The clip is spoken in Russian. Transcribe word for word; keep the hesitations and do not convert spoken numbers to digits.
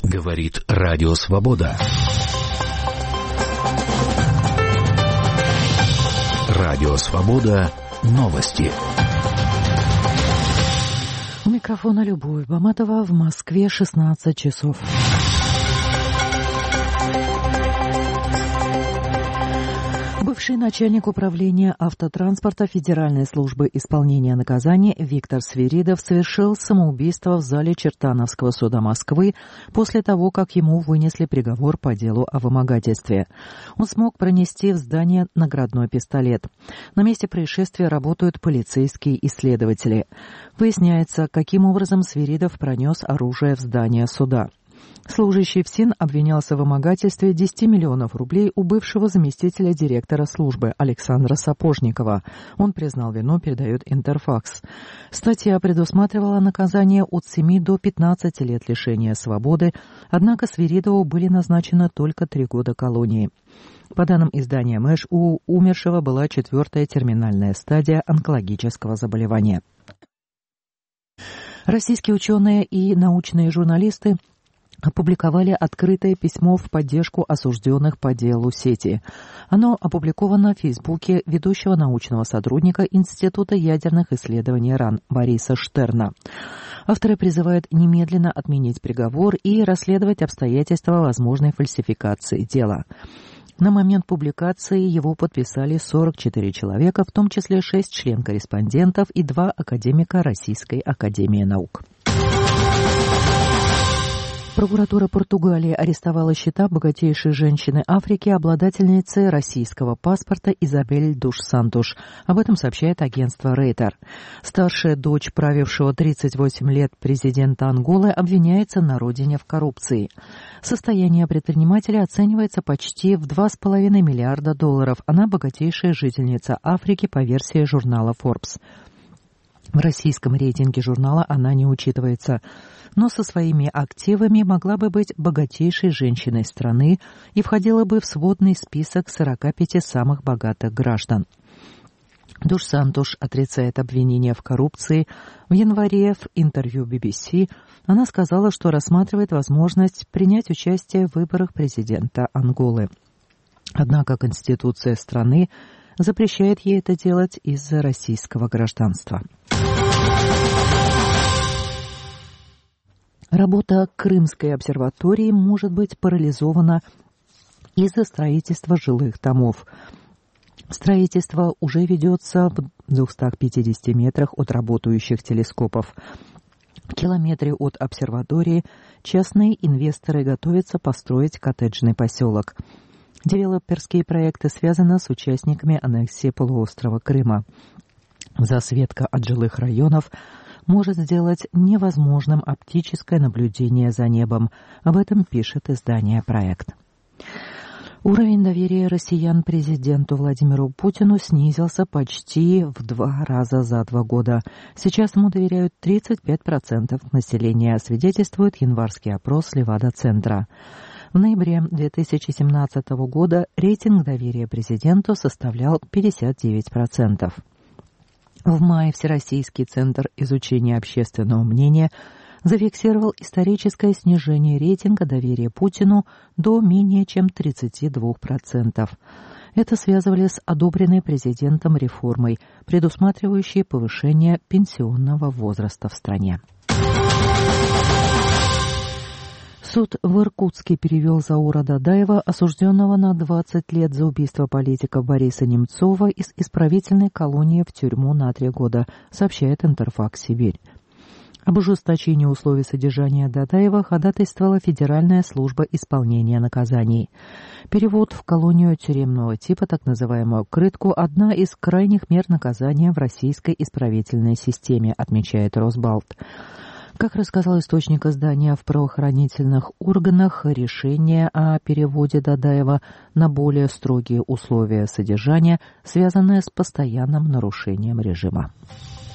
Говорит Радио Свобода. Радио Свобода. Новости. У микрофона Любовь Баматова. В Москве шестнадцать часов. Бывший начальник управления автотранспорта Федеральной службы исполнения наказаний Виктор Свиридов совершил самоубийство в зале Чертановского суда Москвы после того, как ему вынесли приговор по делу о вымогательстве. Он смог пронести в здание наградной пистолет. На месте происшествия работают полицейские исследователи. Выясняется, каким образом Свиридов пронес оружие в здание суда. Служащий ФСИН обвинялся в вымогательстве десяти миллионов рублей у бывшего заместителя директора службы Александра Сапожникова. Он признал вину, передает Интерфакс. Статья предусматривала наказание от семи до пятнадцати лет лишения свободы, однако Свиридову были назначены только три года колонии. По данным издания «Мэш», у умершего была четвертая терминальная стадия онкологического заболевания. Российские ученые и научные журналисты опубликовали открытое письмо в поддержку осужденных по делу сети. Оно опубликовано в Фейсбуке ведущего научного сотрудника Института ядерных исследований РАН Бориса Штерна. Авторы призывают немедленно отменить приговор и расследовать обстоятельства возможной фальсификации дела. На момент публикации его подписали сорок четыре человека, в том числе шесть член-корреспондентов и два академика Российской академии наук. Прокуратура Португалии арестовала счета богатейшей женщины Африки, обладательницы российского паспорта Изабель Душ Сантуш. Об этом сообщает агентство Рейтер. Старшая дочь правившего тридцать восемь лет президента Анголы обвиняется на родине в коррупции. Состояние предпринимателя оценивается почти в два с половиной миллиарда долларов. Она богатейшая жительница Африки по версии журнала Forbes. В российском рейтинге журнала она не учитывается, но со своими активами могла бы быть богатейшей женщиной страны и входила бы в сводный список сорока пяти самых богатых граждан. Душ Сантуш отрицает обвинения в коррупции. В январе в интервью би би си она сказала, что рассматривает возможность принять участие в выборах президента Анголы. Однако Конституция страны запрещает ей это делать из-за российского гражданства. Работа Крымской обсерватории может быть парализована из-за строительства жилых домов. Строительство уже ведется в двухстах пятидесяти метрах от работающих телескопов. В километре от обсерватории частные инвесторы готовятся построить коттеджный поселок. Девелоперские проекты связаны с участниками аннексии полуострова Крыма. Засветка от жилых районов может сделать невозможным оптическое наблюдение за небом. Об этом пишет издание «Проект». Уровень доверия россиян президенту Владимиру Путину снизился почти в два раза за два года. Сейчас ему доверяют тридцать пять процентов населения, свидетельствует январский опрос Левада-центра. В ноябре две тысячи семнадцатого года рейтинг доверия президенту составлял пятьдесят девять процентов. В мае Всероссийский центр изучения общественного мнения зафиксировал историческое снижение рейтинга доверия Путину до менее чем тридцати двух процентов. Это связывали с одобренной президентом реформой, предусматривающей повышение пенсионного возраста в стране. Суд в Иркутске перевел Заура Дадаева, осужденного на двадцать лет за убийство политика Бориса Немцова, из исправительной колонии в тюрьму на три года, сообщает Интерфакс Сибирь. Об ужесточении условий содержания Дадаева ходатайствовала Федеральная служба исполнения наказаний. Перевод в колонию тюремного типа, так называемую «крытку», одна из крайних мер наказания в российской исправительной системе, отмечает Росбалт. Как рассказал источник издания, в правоохранительных органах решение о переводе Дадаева на более строгие условия содержания, связанное с постоянным нарушением режима.